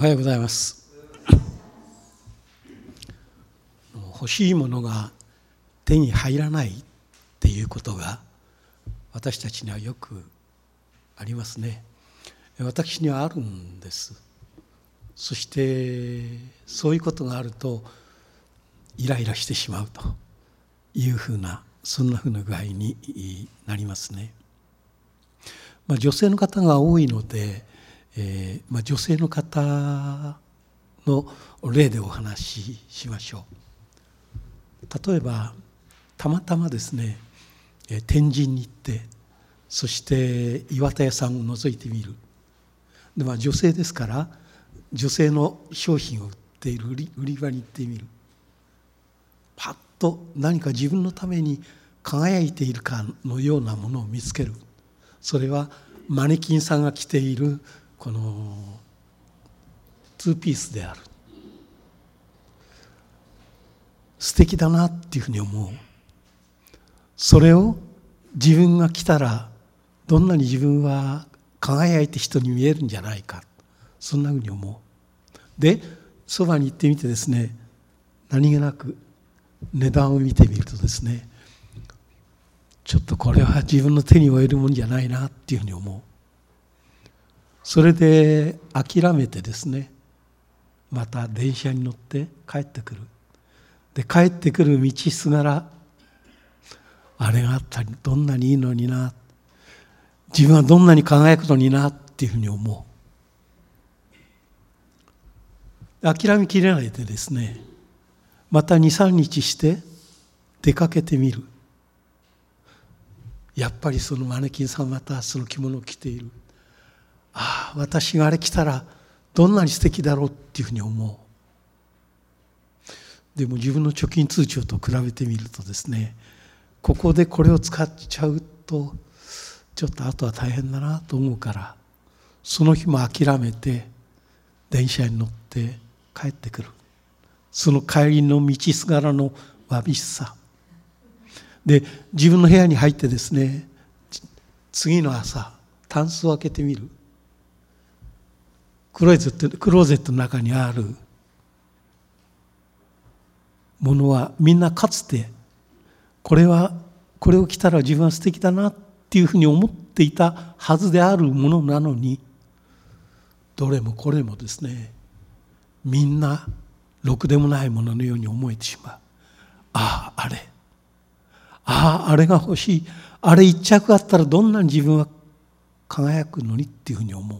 おはようございます。欲しいものが手に入らないっていうことが私たちにはよくありますね。私にはあるんです。そしてそういうことがあるとイライラしてしまうというふうな、そんなふうな具合になりますね。女性の方が多いので、女性の方の例でお話ししましょう。例えばたまたまですね、天神に行って、そして岩田屋さんを覗いてみる。で、女性ですから女性の商品を売っている売り場に行ってみる。パッと何か自分のために輝いているかのようなものを見つける。それはマネキンさんが着ているこのツーピースである。素敵だなっていうふうに思う。それを自分が着たらどんなに自分は輝いて人に見えるんじゃないか、そんなふうに思う。で、そばに行ってみてですね、何気なく値段を見てみるとですね、ちょっとこれは自分の手に負えるもんじゃないなっていうふうに思う。それで諦めてですね、また電車に乗って帰ってくる。で、帰ってくる道すがら、あれがあったりどんなにいいのにな、自分はどんなに輝くのになっていうふうに思う。諦めきれないでですね、また 2,3 日して出かけてみる。やっぱりそのマネキンさんまたその着物を着ている。ああ、私があれ着たらどんなに素敵だろうっていうふうに思う。でも自分の貯金通帳と比べてみるとですね、ここでこれを使っちゃうとちょっとあとは大変だなと思うから、その日も諦めて電車に乗って帰ってくる。その帰りの道すがらのわびしさで、自分の部屋に入ってですね、次の朝タンスを開けてみる。クローゼットの中にあるものはみんなかつてこれを着たら自分は素敵だなっていうふうに思っていたはずであるものなのに、どれもこれもですね、みんなろくでもないもののように思えてしまう。あれが欲しい、あれ一着あったらどんなに自分は輝くのにっていうふうに思う。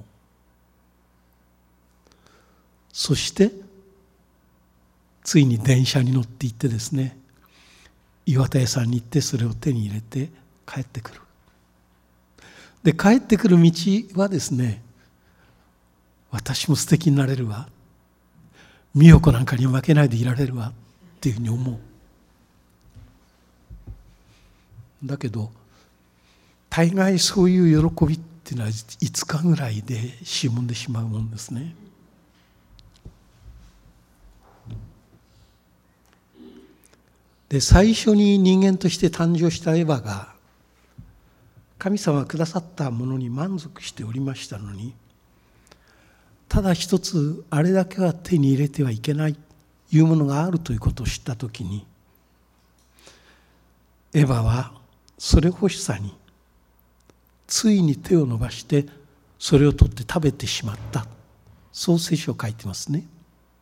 そしてついに電車に乗って行ってですね、岩田屋さんに行ってそれを手に入れて帰ってくる。で、帰ってくる道はですね、私も素敵になれるわ、美代子なんかに負けないでいられるわっていうふうに思う。だけど大概そういう喜びっていうのは5日ぐらいでしぼんでしまうもんですね。で、最初に人間として誕生したエヴァが神様がくださったものに満足しておりましたのに、ただ一つあれだけは手に入れてはいけないというものがあるということを知ったときに、エヴァはそれ欲しさについに手を伸ばしてそれを取って食べてしまった、そう聖書を書いてますね。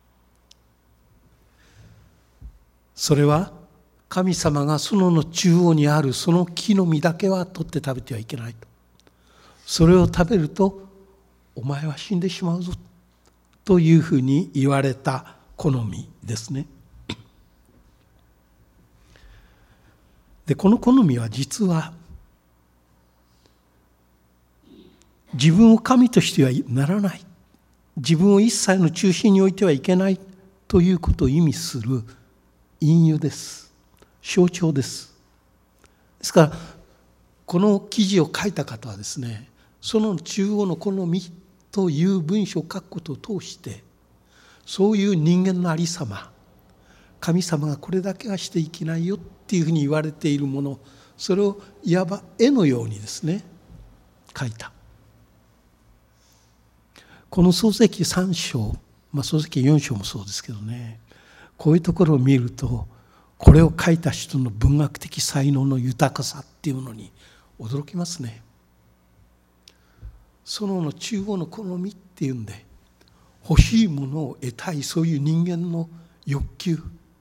それは神様が園の中央にあるその木の実だけは取って食べてはいけないと、それを食べるとお前は死んでしまうぞというふうに言われた好みですね。で、この好みは実は自分を神としてはならない、自分を一切の中心に置いてはいけないということを意味する隠喩です。象徴です。ですからこの記事を書いた方はですね、その中央の好みという文章を書くことを通して、そういう人間のありさま、神様がこれだけはしていけないよっていうふうに言われているもの、それをいわば絵のようにですね書いた。この創世記3章創世記4章もそうですけどね、こういうところを見ると、これを書いた人の文学的才能の豊かさっていうものに驚きますね。園の中央の好みっていうんで、欲しいものを得たい、そういう人間の欲求。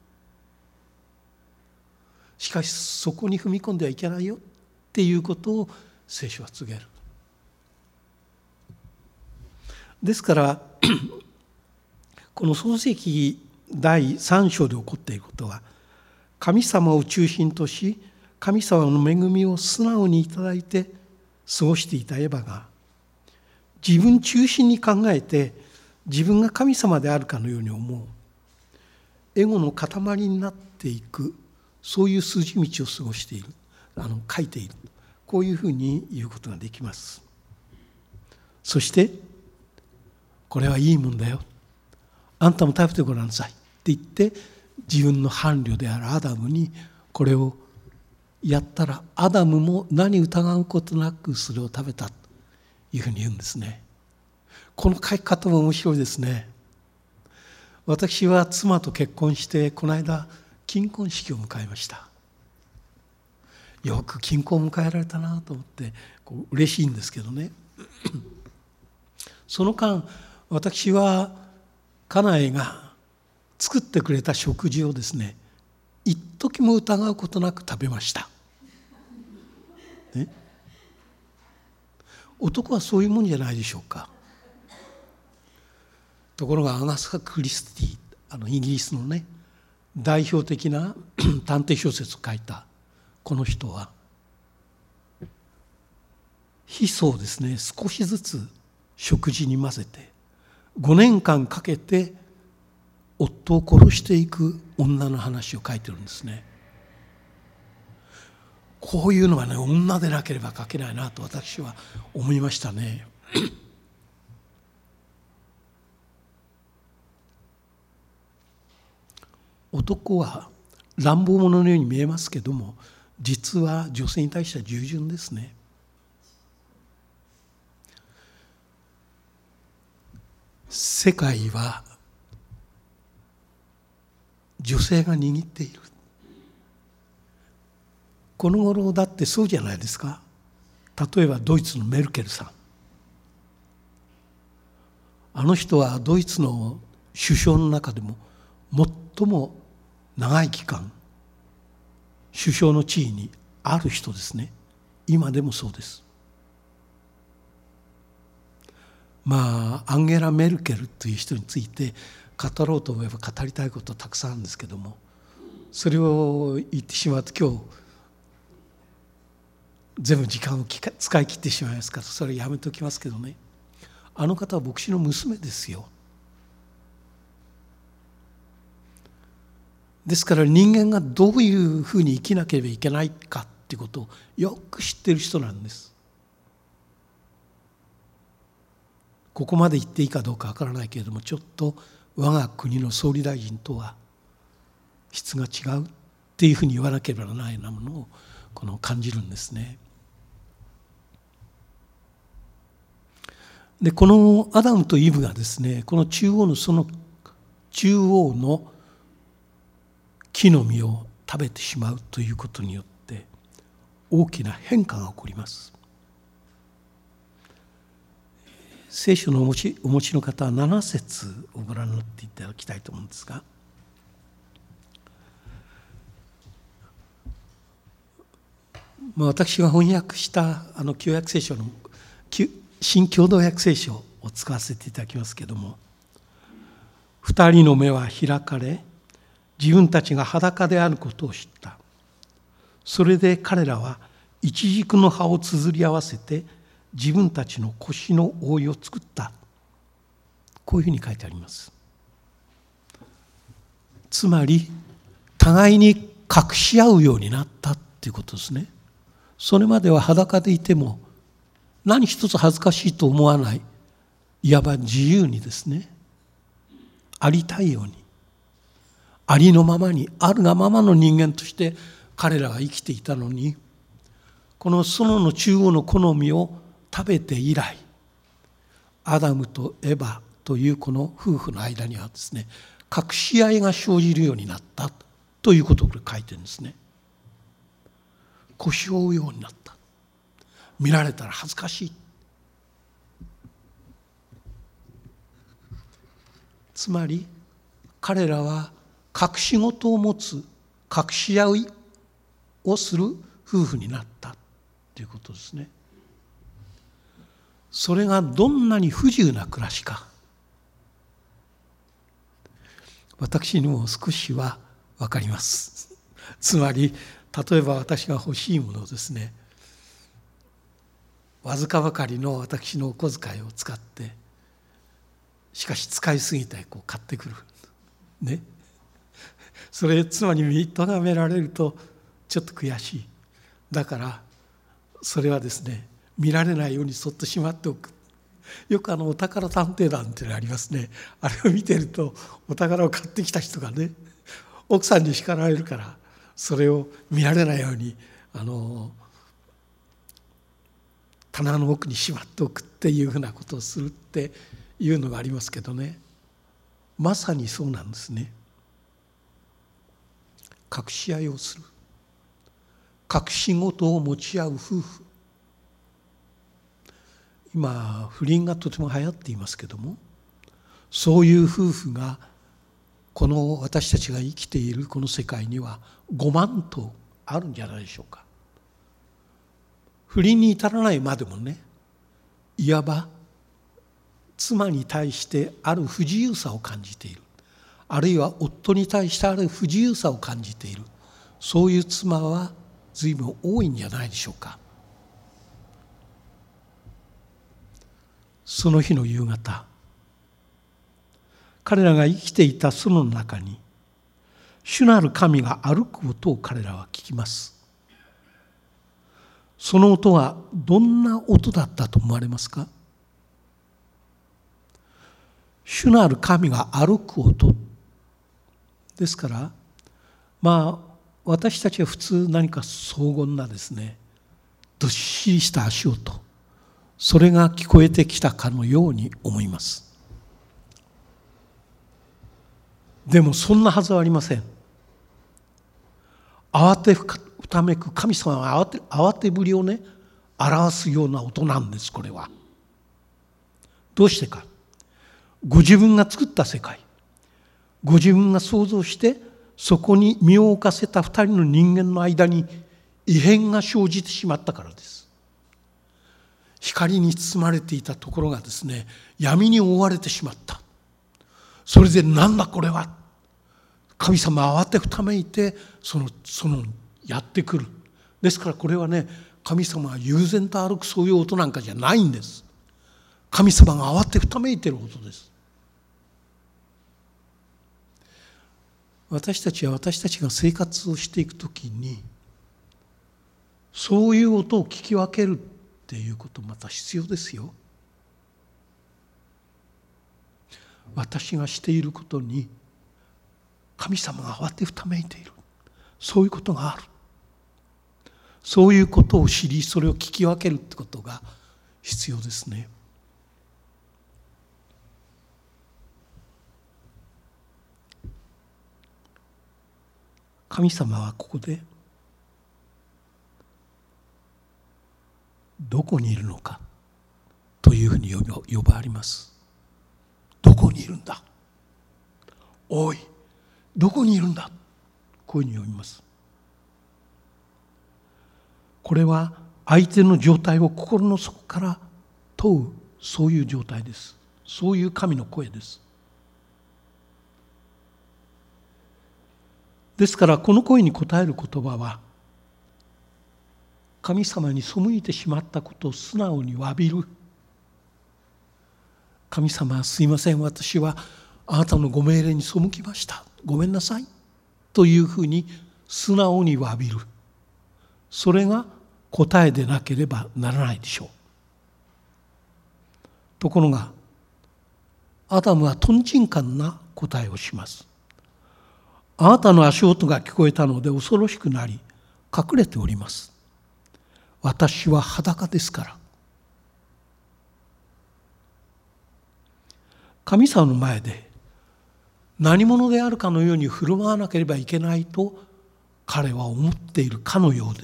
しかしそこに踏み込んではいけないよっていうことを聖書は告げる。ですからこの創世記第3章で起こっていることは、神様を中心とし、神様の恵みを素直にいただいて過ごしていたエヴァが、自分中心に考えて自分が神様であるかのように思うエゴの塊になっていく、そういう筋道を過ごしている、書いている、こういうふうに言うことができます。そしてこれはいいもんだよ、あんたも食べてごらんなさいって言って、自分の伴侶であるアダムにこれをやったら、アダムも何疑うことなくそれを食べたというふうに言うんですね。この書き方も面白いですね。私は妻と結婚してこの間金婚式を迎えました。よく金婚を迎えられたなと思って嬉しいんですけどねその間、私は家内が作ってくれた食事をですね、一時も疑うことなく食べました、ね、男はそういうもんじゃないでしょうか。ところがアガサ・クリスティ、イギリスのね代表的な探偵小説を書いたこの人は、ヒ素をですね少しずつ食事に混ぜて5年間かけて夫を殺していく女の話を書いてるんですね。こういうのはね、女でなければ書けないなと私は思いましたね男は乱暴者のように見えますけども、実は女性に対しては従順ですね。世界は女性が握っている。この頃だってそうじゃないですか。例えばドイツのメルケルさん、あの人はドイツの首相の中でも最も長い期間首相の地位にある人ですね。今でもそうです。アンゲラ・メルケルという人について語ろうと思えば語りたいことはたくさんあるんですけども、それを言ってしまうと今日全部時間を使い切ってしまいますから、それやめておきますけどね、あの方は牧師の娘ですよ。ですから人間がどういうふうに生きなければいけないかっていうことをよく知っている人なんです。ここまで言っていいかどうかわからないけれども、ちょっと我が国の総理大臣とは質が違うっていうふうに言わなければならないようなものを感じるんですね。でこのアダムとイブがですね、この中央の木の実を食べてしまうということによって大きな変化が起こります。聖書のお持ちの方は7節をご覧になっていただきたいと思うんですが、私が翻訳した旧約聖書の新共同訳聖書を使わせていただきますけれども、2人の目は開かれ、自分たちが裸であることを知った。それで彼らはイチジクの葉をつづり合わせて自分たちの腰の覆いを作った。こういうふうに書いてあります。つまり互いに隠し合うようになったっていうことですね。それまでは裸でいても何一つ恥ずかしいと思わない、いわば自由にですね、ありたいように、ありのままに、あるがままの人間として彼らは生きていたのに、この園の中央の木の実を食べて以来、アダムとエバというこの夫婦の間にはですね、隠し合いが生じるようになったということを書いてるんですね。腰を追うようになった。見られたら恥ずかしい。つまり彼らは隠し事を持つ、隠し合いをする夫婦になったということですね。それがどんなに不自由な暮らしか、私にも少しは分かります。つまり例えば私が欲しいものをですね、わずかばかりの私のお小遣いを使って、しかし使いすぎて買ってくるね。それつまり認められるとちょっと悔しい。だからそれはですね、見られないようにそっとしまっておく。よくお宝探偵団っていうのがありますね。あれを見てると、お宝を買ってきた人がね、奥さんに叱られるからそれを見られないように棚の奥にしまっておくっていうふうなことをするっていうのがありますけどね、まさにそうなんですね。隠し合いをする、隠し事を持ち合う夫婦。今不倫がとても流行っていますけども、そういう夫婦がこの私たちが生きているこの世界には5万とあるんじゃないでしょうか。不倫に至らないまでもね、いわば妻に対してある不自由さを感じている、あるいは夫に対してある不自由さを感じている、そういう妻は随分多いんじゃないでしょうか。その日の夕方、彼らが生きていたその中に主なる神が歩く音を彼らは聞きます。その音はどんな音だったと思われますか？主なる神が歩く音ですから、私たちは普通何か荘厳なですね、どっしりした足音、それが聞こえてきたかのように思います。でもそんなはずはありません。慌てふためく神様は慌てぶりをね、表すような音なんです。これはどうしてか、ご自分が作った世界、ご自分が創造してそこに身を置かせた二人の人間の間に異変が生じてしまったからです。光に包まれていたところがですね、闇に覆われてしまった。それでなんだこれは、神様は慌てふためいてそのやってくる。ですからこれはね、神様が悠然と歩くそういう音なんかじゃないんです。神様が慌てふためいている音です。私たちは私たちが生活をしていくときに、そういう音を聞き分けるっていうことまた必要ですよ。私がしていることに神様が慌てふためいている、そういうことがある。そういうことを知り、それを聞き分けるってことが必要ですね。神様はここでどこにいるのかというふうに呼ばれます。どこにいるんだ、おいどこにいるんだ、こういうふうに呼びます。これは相手の状態を心の底から問う、そういう状態です。そういう神の声です。ですからこの声に応える言葉は、神様に背いてしまったことを素直に詫びる。神様、すいません、私はあなたのご命令に背きました、ごめんなさいというふうに素直に詫びる。それが答えでなければならないでしょう。ところがアダムはとんちんかんな答えをします。あなたの足音が聞こえたので恐ろしくなり隠れております。私は裸ですから。 神様の前で何者であるかのように振る舞わなければいけないと彼は思っているかのようです。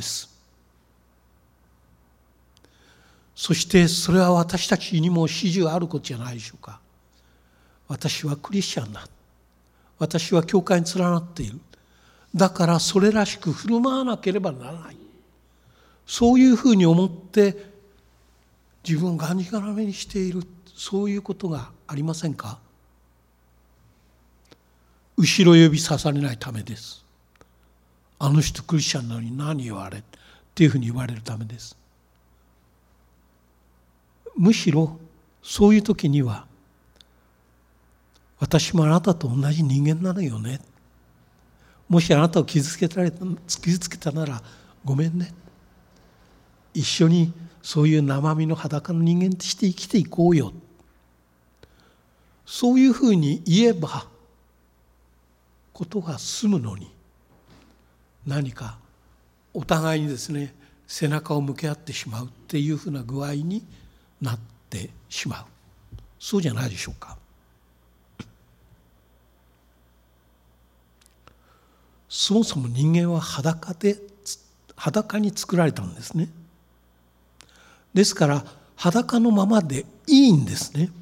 そしてそれは私たちにも始終あることじゃないでしょうか。私はクリスチャンだ。私は教会に連なっている。だからそれらしく振る舞わなければならない。そういうふうに思って自分をがんじがらめにしている、そういうことがありませんか？後ろ指さされないためです。あの人クリスチャンなのに何言われっていうふうに言われるためです。むしろそういう時には、私もあなたと同じ人間なのよね。もしあなたを傷つけたならごめんね。一緒にそういう生身の裸の人間として生きていこうよ。そういうふうに言えばことが済むのに、何かお互いにですね、背中を向け合ってしまうっていうふうな具合になってしまう。そうじゃないでしょうか。そもそも人間は裸に作られたんですね。ですから裸のままでいいんですね。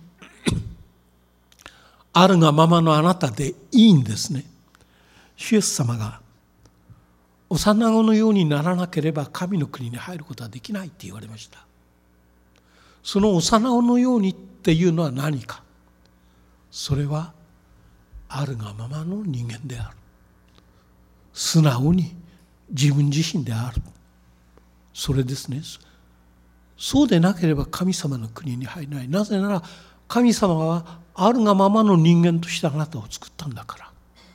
あるがままのあなたでいいんですね。主イエス様が幼子のようにならなければ神の国に入ることはできないって言われました。その幼子のようにっていうのは何か。それはあるがままの人間である。素直に自分自身である。それですね。そうでなければ神様の国に入らない。なぜなら神様はあるがままの人間としてあなたを作ったんだから。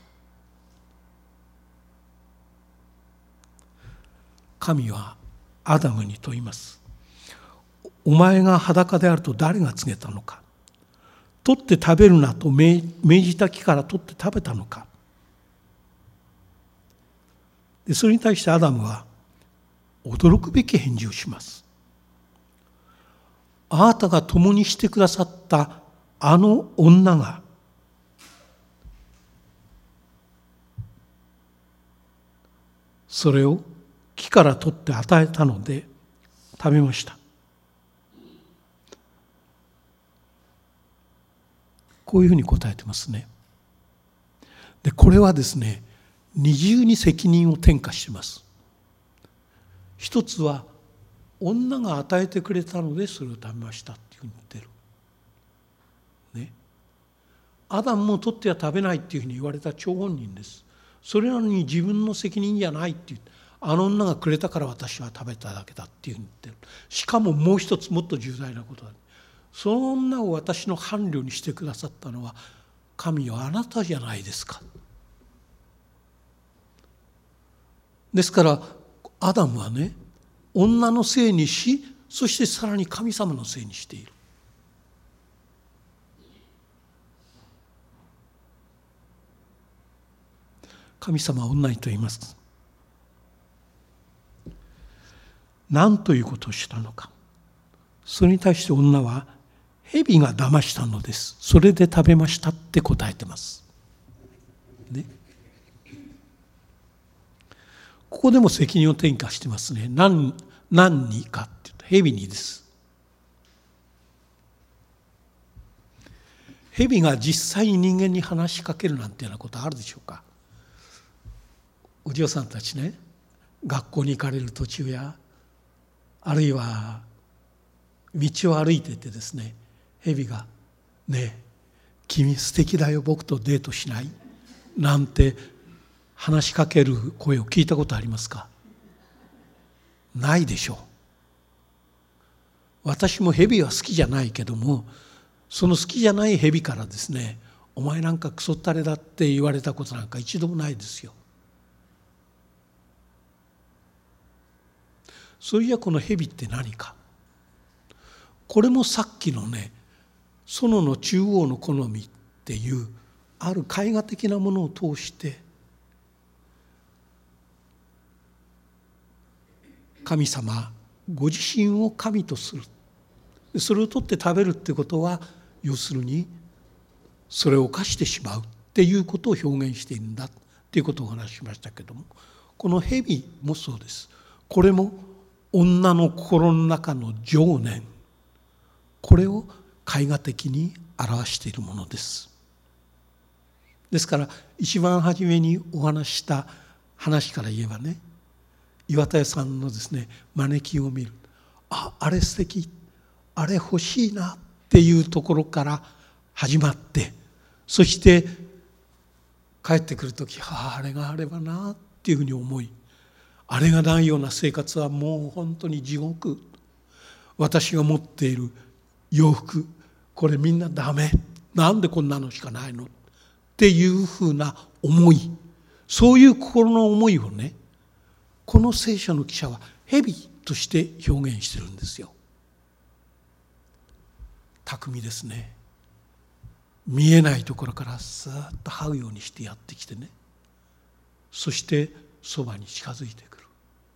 神はアダムに問います。お前が裸であると誰が告げたのか。取って食べるなと命じた木から取って食べたのか。でそれに対してアダムは驚くべき返事をします。あなたが共にしてくださったあの女がそれを木から取って与えたので食べました。こういうふうに答えてますね。でこれはですね、二重に責任を転嫁しています。一つは女が与えてくれたのでそれを食べましたっていうふうに言ってる。ね。アダムも取っては食べないっていうふうに言われた張本人です。それなのに自分の責任じゃないっていう。あの女がくれたから私は食べただけだっていうふうに言ってる。しかももう一つもっと重大なことだ。その女を私の伴侶にしてくださったのは神はあなたじゃないですか。ですからアダムはね、女のせいにし、そしてさらに神様のせいにしている。神様は女にと言います。何ということをしたのか。それに対して女は蛇が騙したのです。それで食べましたって答えてます。ね。ここでも責任を転嫁してますね。何にかっていうと蛇にです。蛇が実際に人間に話しかけるなんていうようなことあるでしょうか。お嬢さんたちね、学校に行かれる途中やあるいは道を歩いててですね、蛇がねえ君素敵だよ僕とデートしないなんて話しかける声を聞いたことありますか？ないでしょう。私も蛇は好きじゃないけども、その好きじゃない蛇からですね、お前なんかクソったれだって言われたことなんか一度もないですよ。それじゃこの蛇って何か。これもさっきのね、園の中央の好みっていうある絵画的なものを通して神様ご自身を神とする、それを取って食べるってことは要するにそれを犯してしまうっていうことを表現しているんだっていうことをお話ししましたけども、この蛇もそうです。これも女の心の中の情念、これを絵画的に表しているものです。ですから一番初めにお話しした話から言えばね、岩田屋さんのですねマネキンを見る、あれ素敵、あれ欲しいなっていうところから始まって、そして帰ってくるとき、あれがあればなっていうふうに思い、あれがないような生活はもう本当に地獄、私が持っている洋服これみんなダメ、なんでこんなのしかないのっていうふうな思い、そういう心の思いをね、この聖書の記者は蛇として表現してるんですよ。巧みですね。見えないところからスーッと這うようにしてやってきてね、そしてそばに近づいてくる。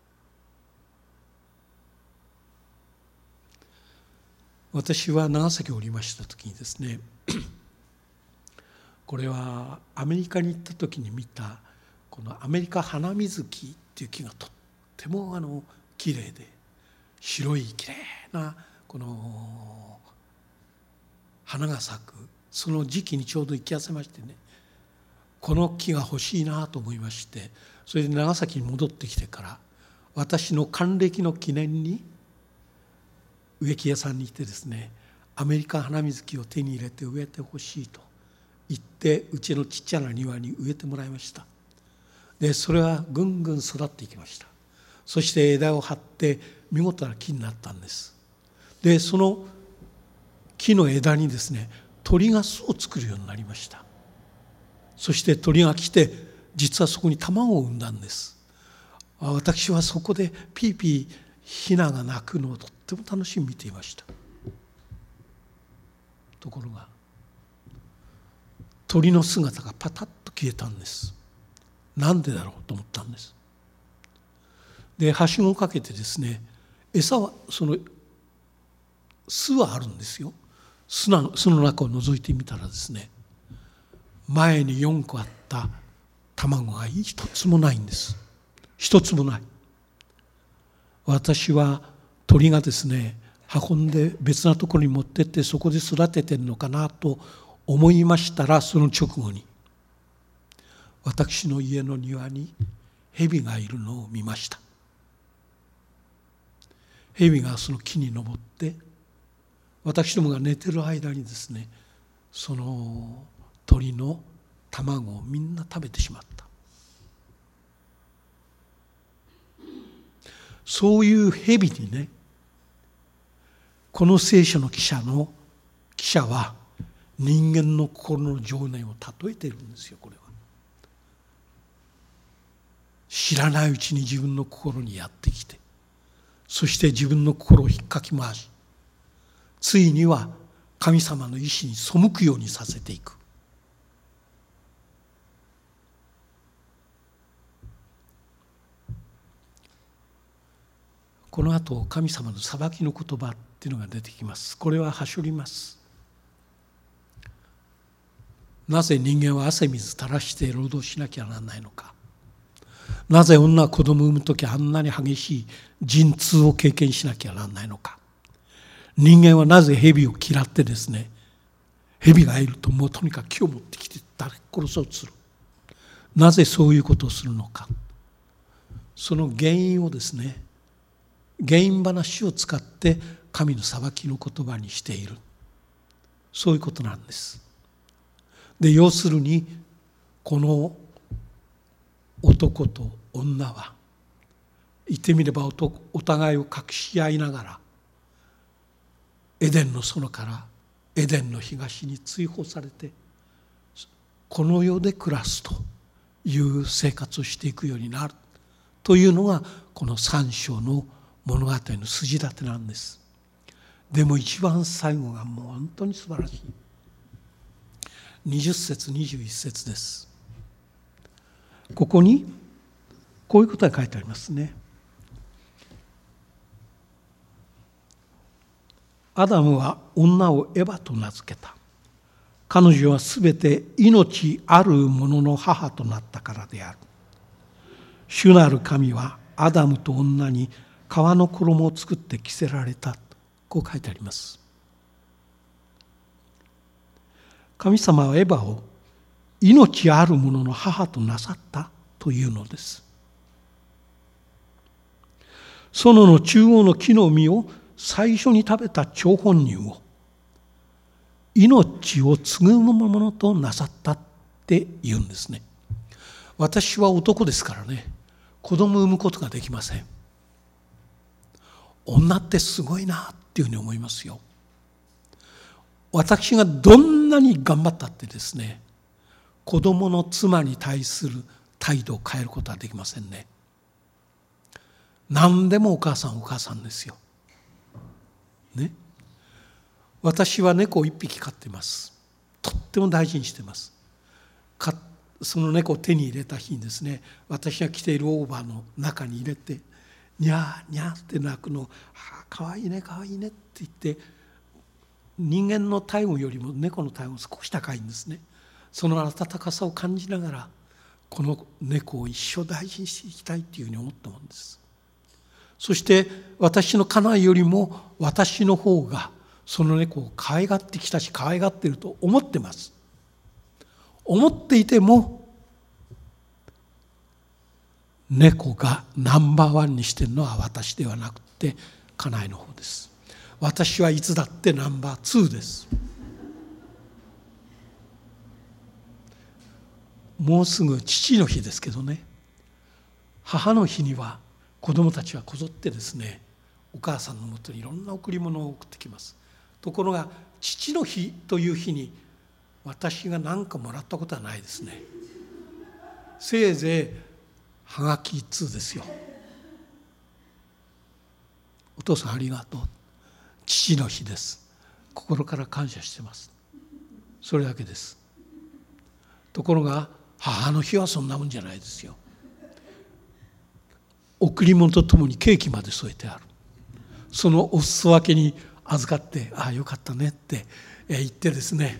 私は長崎におりました時にですね、これはアメリカに行った時に見たこのアメリカハナミズキっていう木がとってもきれいで、白いきれいなこの花が咲くその時期にちょうど行き合わせましてね、この木が欲しいなと思いまして、それで長崎に戻ってきてから私の還暦の記念に植木屋さんに行ってですね、アメリカハナミズキを手に入れて植えてほしいと言って、うちのちっちゃな庭に植えてもらいました。でそれはぐんぐん育っていきました。そして枝を張って見事な木になったんです。でその木の枝にですね、鳥が巣を作るようになりました。そして鳥が来て、実はそこに卵を産んだんです。私はそこでピーピーヒナが鳴くのをとっても楽しみに見ていました。ところが鳥の姿がパタッと消えたんです。なんでだろうと思ったんです。ではしごをかけてですね、餌はその巣はあるんですよ。巣の中を覗いてみたらですね、前に4個あった卵が一つもないんです。一つもない。私は鳥がですね運んで別なところに持ってってそこで育ててるのかなと思いましたら、その直後に私の家の庭に蛇がいるのを見ました。蛇がその木に登って私どもが寝てる間にですね、その鳥の卵をみんな食べてしまった。そういう蛇にね、この聖書の記者は人間の心の情念を例えているんですよ。これは知らないうちに自分の心にやってきて、そして自分の心を引っかき回し、ついには神様の意志に背くようにさせていく。このあと神様の裁きの言葉っていうのが出てきます。これははしょります。なぜ人間は汗水垂らして労働しなきゃならないのか。なぜ女は子供を産むときあんなに激しい陣痛を経験しなきゃならないのか。人間はなぜ蛇を嫌ってですね、蛇がいるともうとにかく木を持ってきて誰殺そうとする。なぜそういうことをするのか。その原因をですね、原因話を使って神の裁きの言葉にしている。そういうことなんです。で要するにこの男と女は言ってみればお互いを隠し合いながらエデンの園からエデンの東に追放されてこの世で暮らすという生活をしていくようになるというのがこの3章の物語の筋立てなんです。でも一番最後がもう本当に素晴らしい。20節21節です。ここにこういうことが書いてありますね。アダムは女をエバと名付けた。 彼女はすべて命あるものの母となったからである。主なる神はアダムと女に皮の衣を作って着せられた。こう書いてあります。神様はエバを命あるものの母となさったというのです。園の中央の木の実を最初に食べた張本人を命を継ぐものとなさったって言うんですね。私は男ですからね、子供を産むことができません。女ってすごいなっていうふうに思いますよ。私がどんなに頑張ったってですね、子供の妻に対する態度を変えることはできませんね。何でもお母さんお母さんですよ。ね。私は猫を一匹飼っています。とっても大事にしています。その猫を手に入れた日にですね、私が着ているオーバーの中に入れて、にゃーにゃーって鳴くのを、かわいいねかわいいねって言って、人間の体温よりも猫の体温少し高いんですね。その温かさを感じながら、この猫を一生大事にしていきたいというふうに思ったものです。そして私の家内よりも私の方がその猫を可愛がってきたし、可愛がっていると思ってます。思っていても、猫がナンバーワンにしているのは私ではなくて家内の方です。私はいつだってナンバー2です。もうすぐ父の日ですけどね、母の日には子供たちはこぞってですね、お母さんのもとにいろんな贈り物を送ってきます。ところが父の日という日に私が何かもらったことはないですね。せいぜいはがき1通ですよ。お父さんありがとう。父の日です。心から感謝してます。それだけです。ところが母の日はそんなもんじゃないですよ。贈り物とともにケーキまで添えてある。そのお裾分けに預かって、ああよかったねって言ってですね、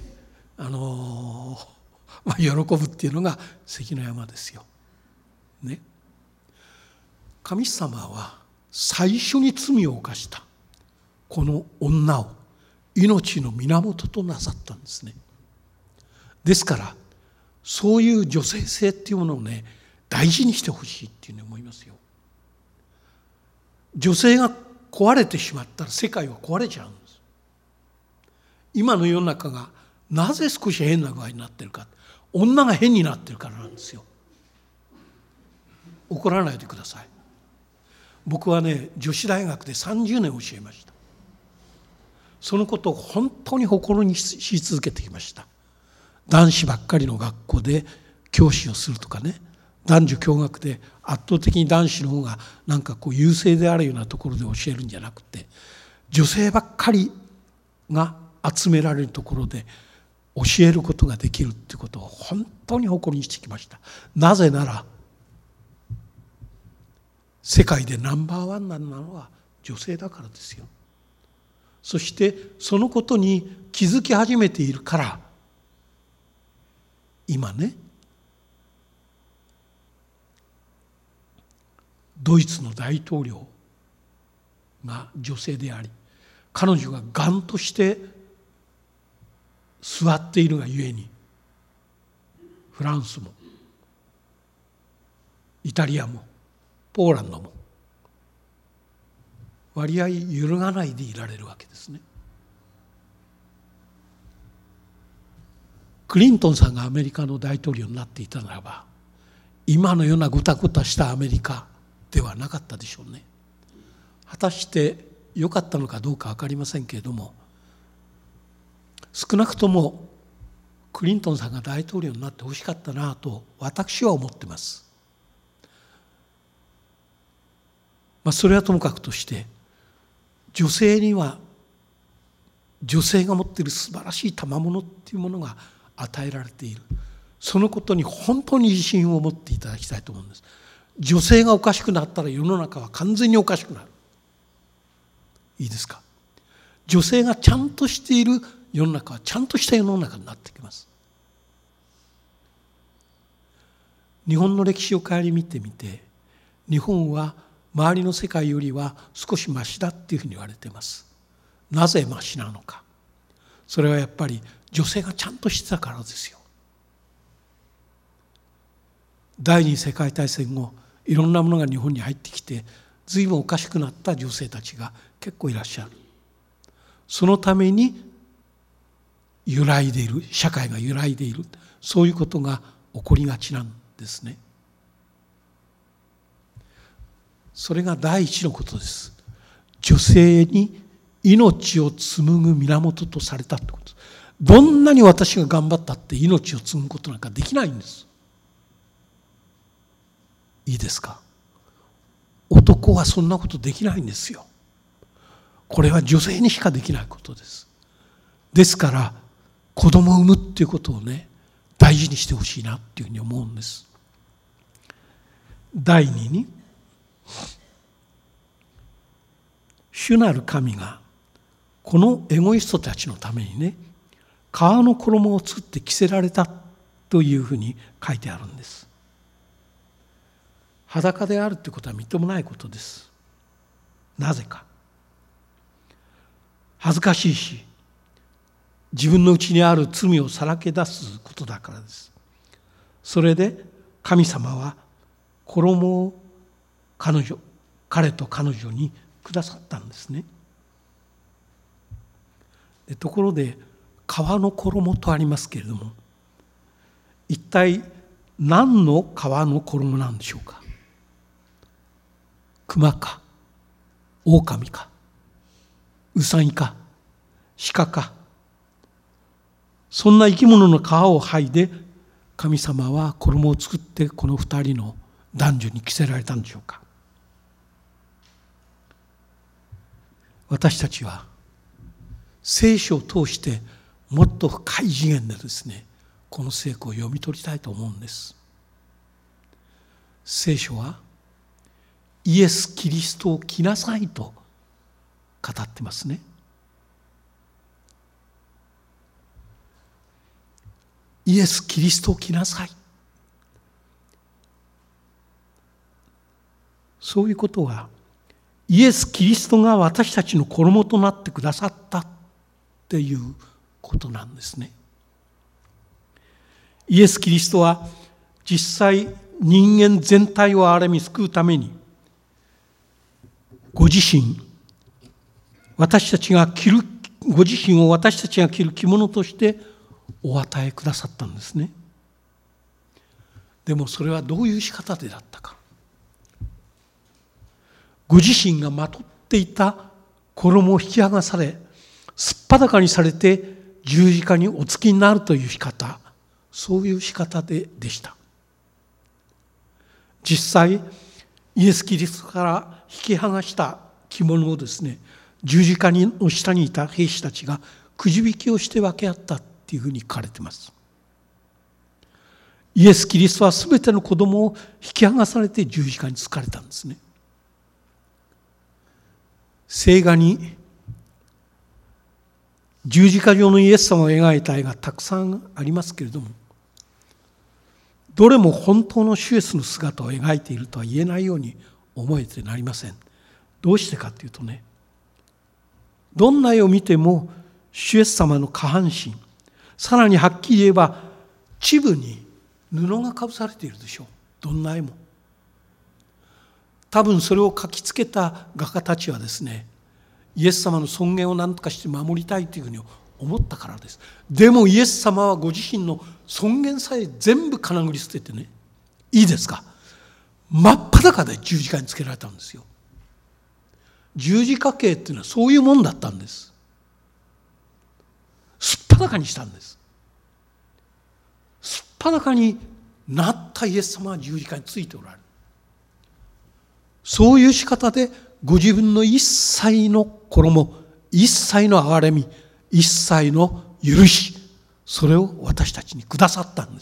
喜ぶっていうのが関の山ですよ。ね。神様は最初に罪を犯したこの女を命の源となさったんですね。ですからそういう女性性っていうものをね、大事にしてほしいっていうふうに思いますよ。女性が壊れてしまったら世界は壊れちゃうんです。今の世の中がなぜ少し変な具合になってるか、女が変になってるからなんですよ。怒らないでください。僕はね、女子大学で30年教えました。そのことを本当に誇りにし続けてきました。男子ばっかりの学校で教師をするとかね、男女共学で圧倒的に男子の方がなんかこう優勢であるようなところで教えるんじゃなくて、女性ばっかりが集められるところで教えることができるっていうことを本当に誇りにしてきました。なぜなら世界でナンバーワンなのは女性だからですよ。そしてそのことに気づき始めているから今ね、ドイツの大統領が女性であり、彼女が頑として座っているがゆえに、フランスもイタリアもポーランドも割合揺るがないでいられるわけですね。クリントンさんがアメリカの大統領になっていたならば、今のようなぐたぐたしたアメリカではなかったでしょうね。果たして良かったのかどうか分かりませんけれども、少なくともクリントンさんが大統領になってほしかったなと私は思ってます。それはともかくとして、女性には女性が持っている素晴らしい賜物っていうものが与えられている。そのことに本当に自信を持っていただきたいと思うんです。女性がおかしくなったら世の中は完全におかしくなる。いいですか。女性がちゃんとしている世の中はちゃんとした世の中になってきます。 日本の歴史を顧みてみて、日本は周りの世界よりは少しマシだっていうふうに言われています。なぜマシなのか。それはやっぱり女性がちゃんとしてたからですよ。第二次世界大戦後、いろんなものが日本に入ってきて、随分おかしくなった女性たちが結構いらっしゃる。そのために揺らいでいる、社会が揺らいでいる、そういうことが起こりがちなんですね。それが第一のことです。女性に命を紡ぐ源とされたってことです。どんなに私が頑張ったって命を紡ぐことなんかできないんです。いいですか。男はそんなことできないんですよ。これは女性にしかできないことです。ですから子供を産むっていうことをね、大事にしてほしいなっていうふうに思うんです。第二に、主なる神がこのエゴイストたちのためにね、皮の衣を作って着せられたというふうに書いてあるんです。裸であるということはみっともないことです。なぜか。恥ずかしいし、自分のうちにある罪をさらけ出すことだからです。それで神様は衣を彼と彼女にくださったんですね。ところで皮の衣とありますけれども、一体何の皮の衣なんでしょうか。熊か狼かウサギか鹿か、そんな生き物の皮を剥いで神様は衣を作ってこの二人の男女に着せられたんでしょうか。私たちは聖書を通してもっと深い次元でですね、この聖句を読み取りたいと思うんです。聖書はイエス・キリストを着なさいと語ってますね。イエス・キリストを着なさい。そういうことはイエス・キリストが私たちの衣となってくださったっていうことなんですね。イエス・キリストは実際人間全体を憐れみ救うためにご自身を私たちが着る着物としてお与えくださったんですね。でもそれはどういう仕方でだったか。ご自身がまとっていた衣を引き剥がされ、すっぱだかにされて十字架におつきになるという仕方、そういう仕方でした。実際イエス・キリストから引き剥がした着物をですね、十字架の下にいた兵士たちがくじ引きをして分け合ったっていうふうに書かれています。イエス・キリストはすべての子供を引き剥がされて十字架につかれたんですね。聖画に十字架上のイエス様を描いた絵がたくさんありますけれども、どれも本当の主イエスの姿を描いているとは言えないように思えてなりません。どうしてかというとね、どんな絵を見ても主イエス様の下半身、さらにはっきり言えば恥部に布がかぶされているでしょう。どんな絵も。多分それを描きつけた画家たちはですね、イエス様の尊厳を何とかして守りたいというふうに思ったからです。でもイエス様はご自身の尊厳さえ全部かなぐり捨ててね、いいですか、真っ裸で十字架につけられたんですよ。十字架刑っていうのはそういうもんだったんです。すっぱだかにしたんです。すっぱだかになったイエス様は十字架についておられる。そういう仕方でご自分の一切の衣、一切の憐れみ、一切の許し、それを私たちにくださったんです。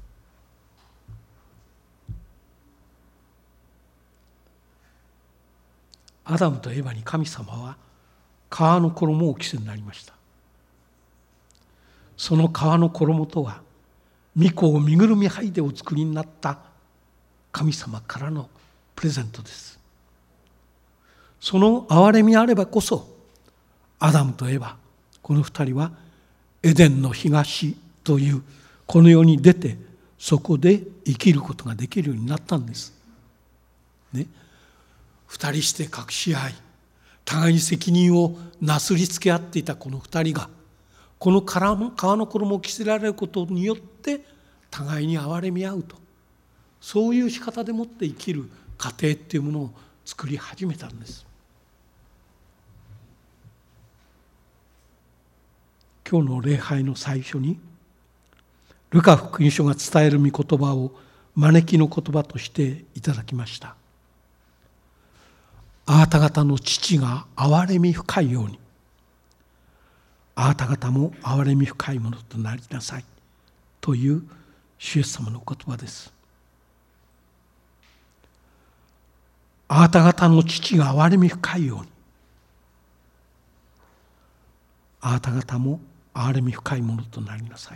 アダムとエバに神様は皮の衣をお着せになりました。その皮の衣とは御子を身ぐるみ剥いでお作りになった神様からのプレゼントです。その憐れみあればこそ、アダムとエバ、この二人はエデンの東というこの世に出て、そこで生きることができるようになったんです。ね、二人して隠し合い、互いに責任をなすりつけ合っていたこの二人が、この皮の衣を着せられることによって互いに憐れみ合うと、そういう仕方でもって生きる家庭っていうものを作り始めたんです。今日の礼拝の最初にルカ福音書が伝える御言葉を招きの言葉としていただきました。あなた方の父が憐れみ深いように、あなた方も憐れみ深いものとなりなさいという主イエス様の言葉です。あなた方の父が憐れみ深いように、あなた方も憐れみ深いものとなりなさい。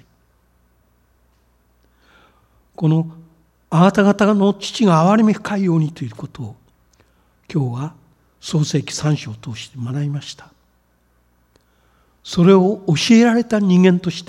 このあなた方の父が憐れみ深いようにということを今日は創世記3章を通して学びました。それを教えられた人間として、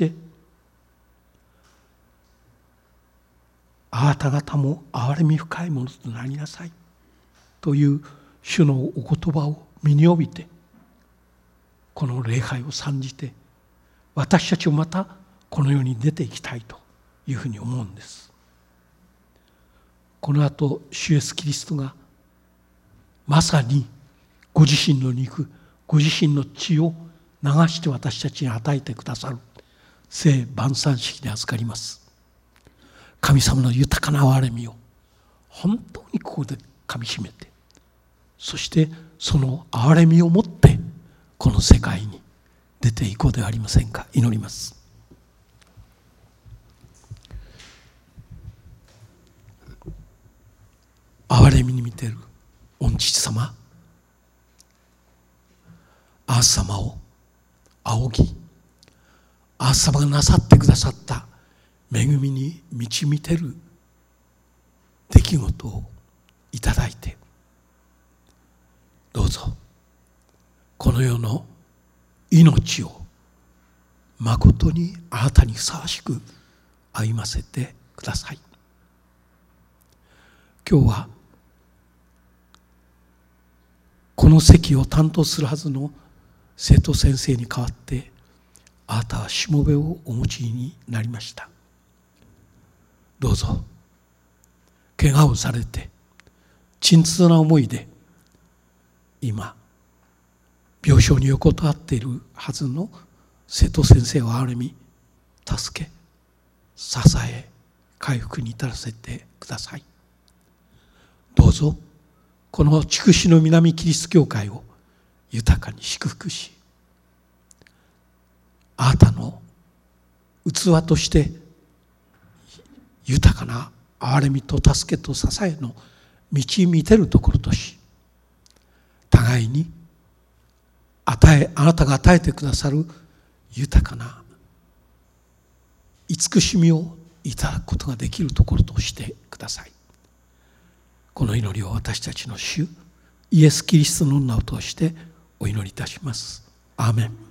あなた方も憐れみ深いものとなりなさいという主のお言葉を身に帯びて、この礼拝を参じて、私たちもまたこの世に出ていきたいというふうに思うんです。この後、主イエスキリストがまさにご自身の肉、ご自身の血を流して私たちに与えてくださる聖晩餐式に預かります。神様の豊かな憐れみを本当にここでかみしめて、そしてその憐れみをもってこの世界に出ていこうではありませんか。祈ります。憐れみに満てる御父様、あなた様を仰ぎ、あなた様がなさってくださった恵みに満ち満てる出来事をいただいて、どうぞこの世の命をまことにあなたにふさわしく歩ませてください。今日はこの席を担当するはずの生徒先生に代わって、あなたはしもべをお持ちになりました。どうぞ怪我をされて沈痛な思いで今病床に横たわっているはずの生徒先生を憐れみ、助け、支え、回復に至らせてください。どうぞこの筑紫の南キリスト教会を豊かに祝福し、あなたの器として豊かな憐れみと助けと支えの満ち満てるところとし、互いにあなたが与えてくださる豊かな慈しみをいただくことができるところとしてください。この祈りを私たちの主イエス・キリストの名を通してお祈りいたします。アーメン。